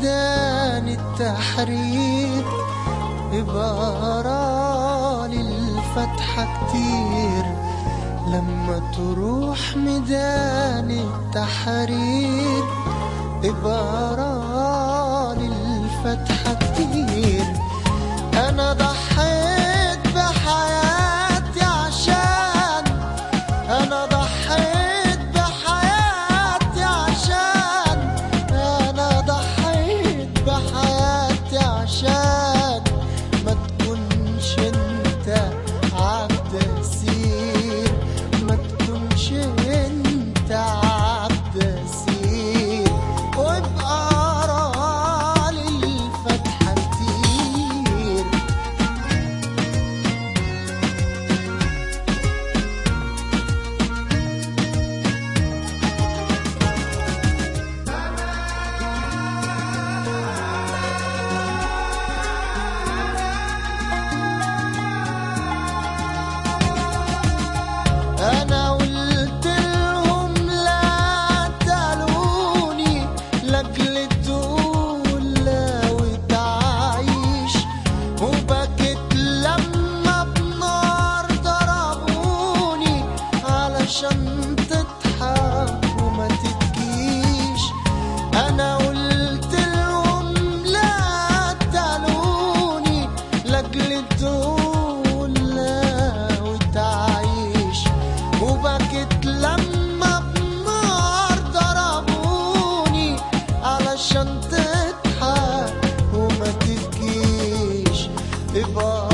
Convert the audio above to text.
ميدان التحرير إبارة للفتحة كتير. لما تروح ميدان التحرير إبارة للفتحة كتير. أنا ضحيت بحياتي عشان، أنا ضحيت بحياتي عشان، أنا ضحيت بحياتي عشان ما تكونش انت عبد أسير، ما تكونش انت عبد أسير. وابقى رالي الفتحة كتير. أنا قلت لهم لا تلوني لأجل الدولة وتعيش، وبكيت لما بنار ضربوني علشان تضحك وما تبكيش. أنا قلت لهم لا تلوني لأجل الدولة وتعيش، وبكيت لما بنار ضربوني علشان تضحك وما تبكيش.